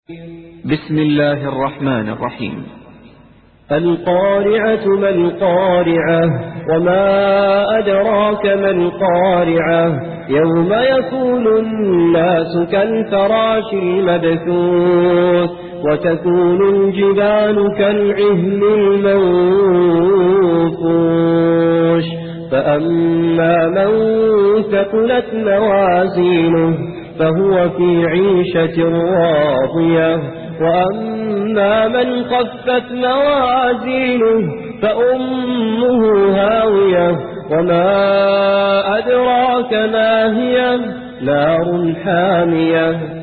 بسم الله الرحمن الرحيم. القارعة ما القارعة وما أدراك ما القارعة يوم يكون الناس كالفراش المبثوث وتكون الجبال كالعهن المنفوش فأما من ثقلت موازينه فهو في عيشة راضية وأما من خفت موازينه فأمه هاوية وما أدراك ما هي نار حامية